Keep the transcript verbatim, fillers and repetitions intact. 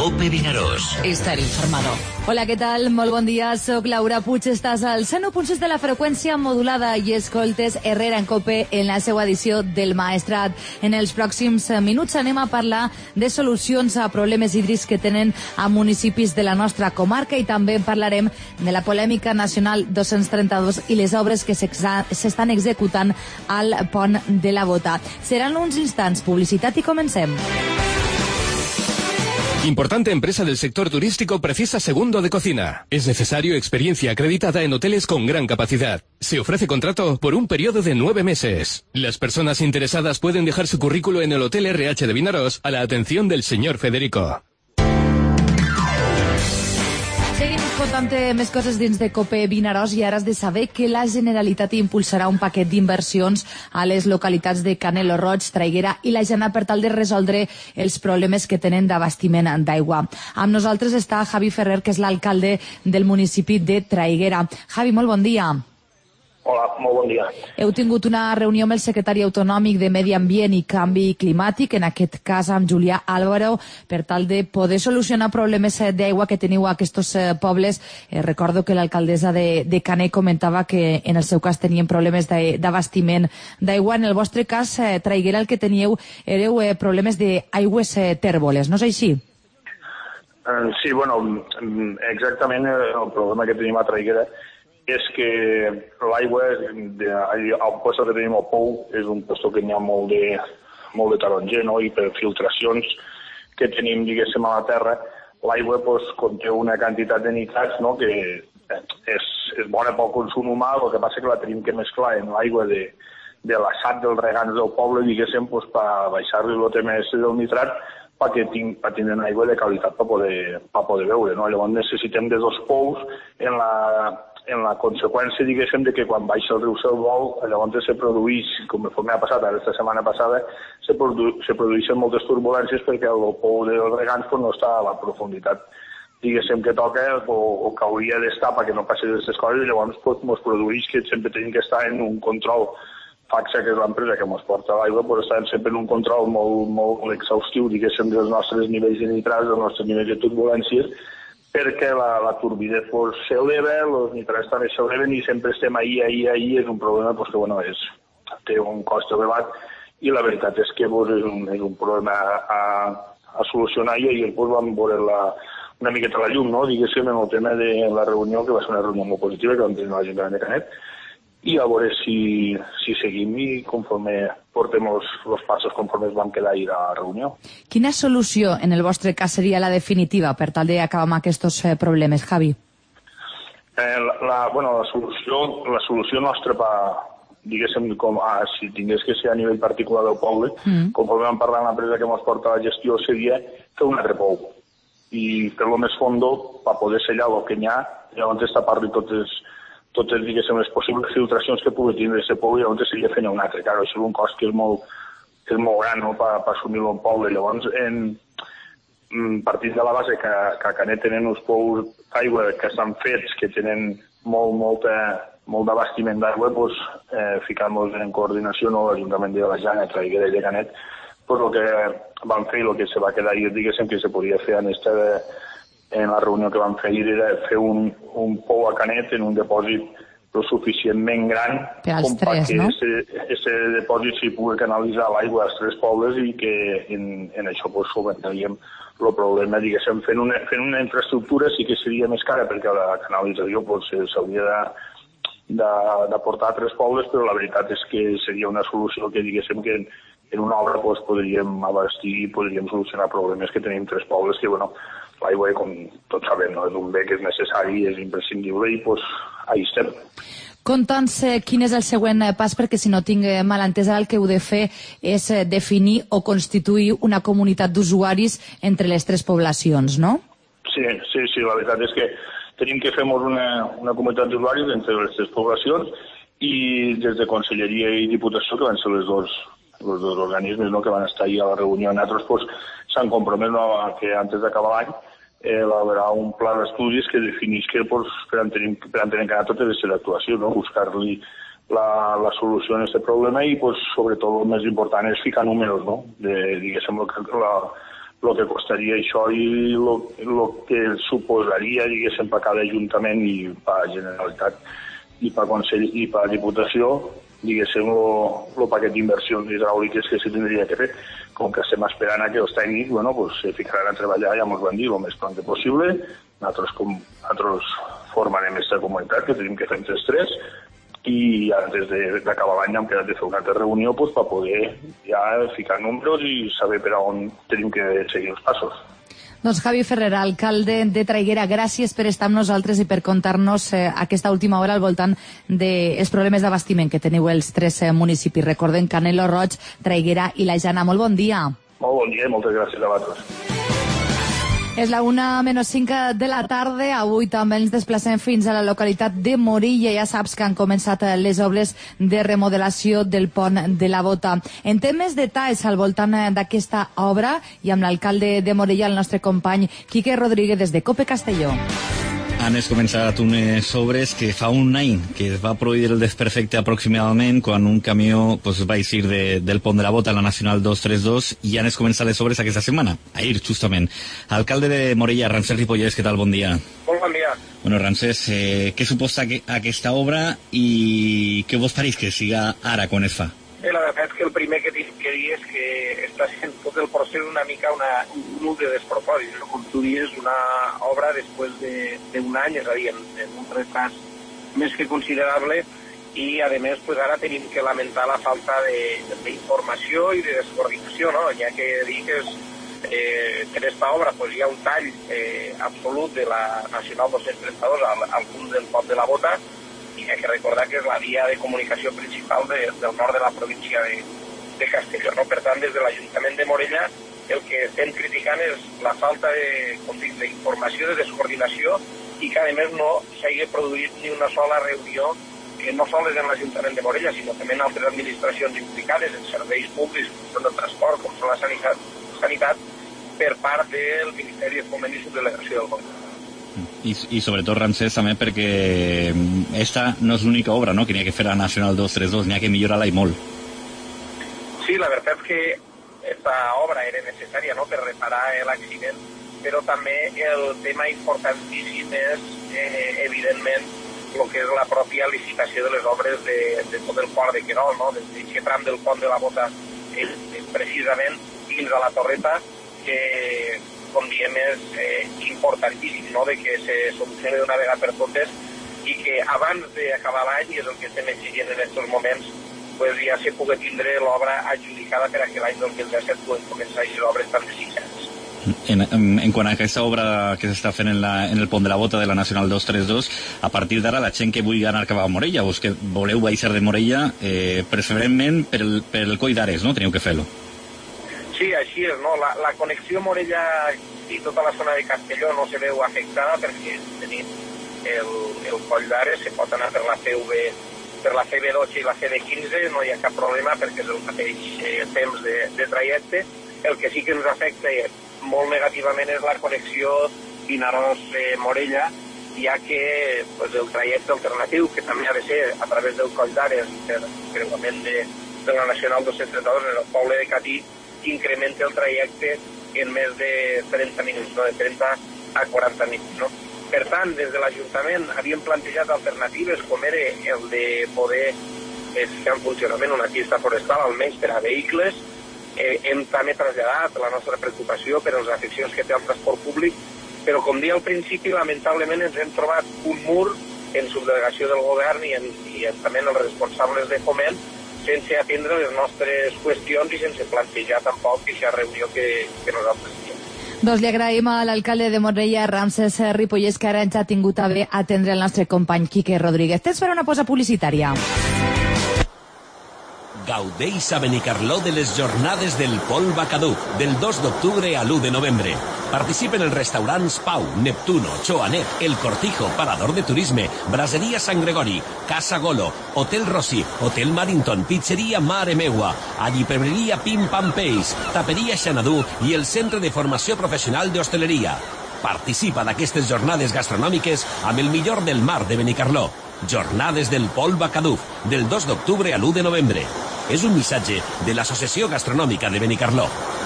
COPE Vinaròs. Estar informado. Hola, què tal? Molt bon dia. Soc Laura Puig. Estàs al cent u punt sis de la freqüència modulada i escoltes Herrera en COPE en la seva edició del Maestrat. En els pròxims minuts anem a parlar de solucions a problemes hídrics que tenen a municipis de la nostra comarca i també parlarem de la polèmica nacional dos-cents trenta-dos i les obres que s'estan executant al pont de la Bota. Seran uns instants, publicitat i comencem. Importante empresa del sector turístico precisa segundo de cocina. Es necesario experiencia acreditada en hoteles con gran capacidad. Se ofrece contrato por un periodo de nueve meses. Las personas interesadas pueden dejar su currículo en el Hotel R H de Vinaròs a la atención del señor Federico. Seguim contant més coses dins de COPE Vinaròs i ara has de saber que la Generalitat impulsarà un paquet d'inversions a les localitats de Canelo Roig, Traiguera i la Jana per tal de resoldre els problemes que tenen d'abastiment d'aigua. Amb nosaltres està Javi Ferrer, que és l'alcalde del municipi de Traiguera. Javi, molt bon dia. Hola, molt bon dia. Heu tingut una reunió amb el secretari autonòmic de Medi Ambient i Canvi Climàtic, en aquest cas amb Julià Álvaro, per tal de poder solucionar problemes d'aigua que teniu a aquests pobles. Eh, recordo que l'alcaldessa de, de Canet comentava que en el seu cas tenien problemes d'abastiment d'aigua. En el vostre cas, eh, Traiguera, el que teníeu éreu eh, problemes d'aigües eh, tèrboles, no és així? Uh, sí, bueno, exactament el problema que tenim a Traiguera és que l'aigua, al lloc que tenim al pou, és un lloc que n'hi ha molt de, molt de taronger, no? I per filtracions que tenim, diguéssim, a la terra, l'aigua pues, conté una quantitat de nitrats, no? Que és, és bona pel consum humà, el que passa que la tenim que mesclar en l'aigua de, de l'assat dels regants del poble, diguéssim, pues, per baixar-li el T M S del nitrat, perquè tinc, per tindre aigua de qualitat per poder, per poder beure, no? Llavors necessitem de dos pous en la... en la conseqüència, diguéssim, de que quan baixa el riu Salvol, llavors se produeix, com ha passat ara esta setmana passada, se, produ se produeixen moltes turbulències perquè el pou dels regants pues, no està a la profunditat, diguéssim, que toca o, o que hauria d'estar perquè no passi aquestes coses, i llavors pues, ens produeix que sempre tenim que estar en un control. Faxa, que és l'empresa que ens porta l'aigua, pues, estem sempre en un control molt, molt exhaustiu, diguéssim, dels nostres nivells de nitrats, dels nostres nivells de turbulències, perquè la, la turbidesa pues, s'eleva, els nitrats també s'eleven i sempre estem ahí, ahí, ahí, és un problema pues, que bueno, és, té un cost elevat i la veritat és que pues, és, un, és un problema a, a solucionar i ahir pues, vam veure la, una miqueta la llum, no? Diguéssim, en el tema de la reunió, que va ser una reunió molt positiva, que vam tenir la gent de Canet, i a veure si, si seguim i conforme portem els, els passos conforme vam quedar ahir a la reunió. Quina solució, en el vostre cas, seria la definitiva per tal d'acabar amb aquests eh, problemes, Javi? Eh, la, la, bueno, la solució, la solució nostra, pa, diguéssim, com, ah, si tingués que ser a nivell particular del poble, mm. conforme vam parlar amb l'empresa que ens porta la gestió, seria fer un altre pou. I fer-lo més fondo per poder sellar el que n'hi ha, llavors tapar-li totes totes, diguéssim, les possibles filtracions que pugui tindre aquest poble, llavors seria fer un altre. Clar, això és un cost que és molt, que és molt gran, no?, per, per assumir-lo en poble. Llavors, en, partint de la base que, que a Canet tenen uns pous d'aigua que estan fets, que tenen molt, molta, molt d'abastiment d'aigua, doncs, eh, ficant-nos en coordinació, no?, l'Ajuntament de la Jana, Traiguera i de Canet, doncs el que van fer i el que se va quedar ahir, diguéssim, que se podia fer en esta de, en la reunió que vam fer ahir era fer un, un pou a Canet en un depòsit lo suficientment gran com perquè aquest depòsit s'hi pugui canalitzar l'aigua als tres pobles i que en, en això pues, solventaríem el problema, diguéssim, fent una, fent una infraestructura sí que seria més cara perquè la canalització pues, s'hauria de, de, de portar a tres pobles, però la veritat és que seria una solució que diguéssim que en, en una obra pues, podríem abastir i podríem solucionar problemes que tenim tres pobles que, bueno, l'aigua, com tots sabem, no? És un bé que és necessari, és imprescindible i doncs ahí estem. Conta'ns eh, quin és el següent pas, perquè si no tinc mal entès, el que heu de fer és eh, definir o constituir una comunitat d'usuaris entre les tres poblacions, no? Sí, sí, sí, la veritat és que tenim que fer una, una comunitat d'usuaris entre les tres poblacions i des de Conselleria i Diputació, que van ser les dos, els dos organismes, no?, que van estar ahir a la reunió, nosaltres pues, s'han compromès, no?, que antes d'acabar l'any eh, elaborar un pla d'estudis que definís que pues, per entencar totes les actuacions, no?, buscar-li la, la solució a aquest problema i pues, sobretot el més important és ficar números, no?, de, diguéssim, la, el que costaria això i el que suposaria, diguéssim, per cada ajuntament i per Generalitat i per Consell i per Diputació, diguéssim, el paquet d'inversions hidràuliques que se tindria que fer. Com que estem esperant a que els tècnics, bueno, pues, se ficaran a treballar, ja ens van dir, el més pront possible. Nosaltres, com, nosaltres formarem aquesta comunitat, que tenim que fer entre els tres, i antes d'acabar l'any hem quedat de fer una altra reunió pues, per poder ja ficar números i saber per on tenim que seguir els passos. Doncs Javi Ferrer, alcalde de Traiguera, gràcies per estar amb nosaltres i per contar-nos eh, aquesta última hora al voltant dels problemes d'abastiment que teniu els tres eh, municipis. Recordem Canelo Roig, Traiguera i la Jana. Molt bon dia. Molt bon dia i moltes gràcies a vosaltres. És la una menys cinc de la tarda. Avui també ens desplacem fins a la localitat de Morilla. Ja saps que han començat les obres de remodelació del pont de la Bota. En temes detalls al voltant d'aquesta obra i amb l'alcalde de Morilla, el nostre company Quique Rodríguez des de Cope Castelló. Han començat unes obres que fa un any que es va produir el desperfecte aproximadament quan un camió pues, va eixir de, del pont de la Bota a la Nacional dos trenta dos i han començat les obres aquesta setmana, ahir justament. Alcalde de Morella, Ramsès Ripollès, què tal? Bon dia. Molt bon dia. Bueno, Ramsès, eh, què suposa que, aquesta obra i què vos pareix que siga ara quan es fa? Bé, la veritat és que el primer que tinc que dir és que està sent tot el procés una mica una, un cúmul de despropòsits. No? Com tu dius, una obra després d'un any, és a dir, en, en un retard més que considerable, i a més pues, ara tenim que lamentar la falta d'informació i de descoordinació, no? Ja que dir que és, eh, en aquesta obra pues, hi ha un tall eh, absolut de la Nacional dos trenta dos al, al punt del pont de la Bota, i hi ha que recordar que és la via de comunicació principal de, del nord de la província de, de Castelló. No? Per tant, des de l'Ajuntament de Morella el que estem criticant és la falta de, com dic, d'informació, de descoordinació, i que a més no s'hagi produït ni una sola reunió, que no sols en l'Ajuntament de Morella, sinó també en altres administracions implicades, en serveis públics, com són el transport, com són la sanitat, sanitat per part del Ministeri de Foment i Subdelegació del Govern. I, i sobretot, Ramsès, també perquè esta no és l'única obra, no?, que n'hi ha que fer a la Nacional dos trenta dos, n'hi ha que millorar-la i molt. Sí, la veritat és que aquesta obra era necessària, no?, per reparar l'accident, però també el tema importantíssim és, eh, evidentment, el que és la pròpia licitació de les obres de, de tot el port de Querol, no?, des d'aquest tram del pont de la Bota, eh, precisament fins a la Torreta, que com diem, és eh, importantíssim, no?, de que se solucioni d'una vegada per totes i que abans d'acabar l'any, és el que estem exigint en aquests moments, pues, ja se pugui tindre l'obra adjudicada per a que l'any dos mil disset puguin començar aquestes obres tan decisades. En, en, en quant a aquesta obra que s'està fent en, la, en el pont de la Bota de la Nacional dos trenta dos, a partir d'ara la gent que vulgui anar cap a Morella, vos que voleu baixar de Morella, eh, preferentment per el, per el Coll d'Ares, no?, teniu que fer-lo. Sí, així és, no? La, la connexió Morella i tota la zona de Castelló no se veu afectada perquè tenim el, el Coll d'Ares, se pot anar per la C V, per la C V dotze i la C V quinze, no hi ha cap problema perquè és el mateix eh, temps de, de trajecte. El que sí que ens afecta molt negativament és la connexió Vinaròs-Morella, ja que pues, el trajecte alternatiu, que també ha de ser a través del Coll d'Ares per creuament de, de la Nacional dos trenta dos en el poble de Catí, incrementa el trajecte en més de trenta minuts, no? De trenta a quaranta minuts. No? Per tant, des de l'Ajuntament havíem plantejat alternatives com era el de poder eh, fer en funcionament una pista forestal, almenys per a vehicles. Eh, hem també traslladat la nostra preocupació per les afeccions que té el transport públic, però com dia al principi, lamentablement ens hem trobat un mur en subdelegació del govern i, en, i en, també en els responsables de foment, sense atendre les nostres qüestions i sense plantejar tampoc aquesta reunió que, que nosaltres tenim. Doncs li agraïm a l'alcalde de Morella, Ramsès Ripollès, que ara ens ha tingut a bé atendre el nostre company Quique Rodríguez. Tens per una pausa publicitària. Gaudeix a Benicarló de les jornades del Polva Caduc, del dos d'octubre a l'u de novembre. Participen els restaurants Pau, Neptuno, Choanet, El Cortijo, Parador de Turisme, Braseria Sant Gregori, Casa Golo, Hotel Rossi, Hotel Marinton, Pizzeria Mare Meua, Allipebreria Pim Pam Peix, Taperia Xanadú i el Centre de Formació Professional d'Hostaleria. Participa d'aquestes jornades gastronòmiques amb el millor del mar de Benicarló. Jornades del Polva Caduc, del dos d'octubre a l'u de novembre. És un missatge de l'Associació Gastronòmica de Benicarló.